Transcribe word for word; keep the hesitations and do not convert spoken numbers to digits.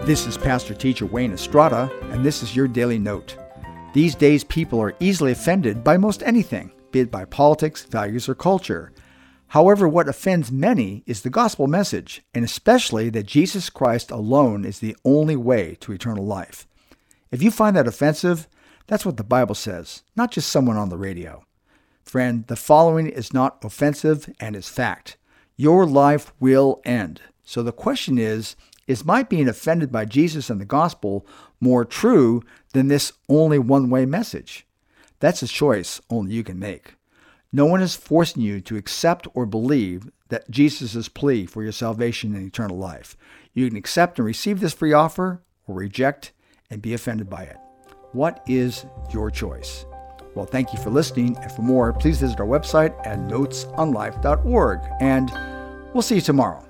This is Pastor Teacher Wayne Estrada, and this is your Daily Note. These days, people are easily offended by most anything, be it by politics, values, or culture. However, what offends many is the gospel message, and especially that Jesus Christ alone is the only way to eternal life. If you find that offensive, that's what the Bible says, not just someone on the radio. Friend, the following is not offensive and is fact. Your life will end. So the question is, is my being offended by Jesus and the gospel more true than this only one-way message? That's a choice only you can make. No one is forcing you to accept or believe that Jesus' plea for your salvation and eternal life. You can accept and receive this free offer or reject and be offended by it. What is your choice? Well, thank you for listening, and for more, please visit our website at notes on life dot org, and we'll see you tomorrow.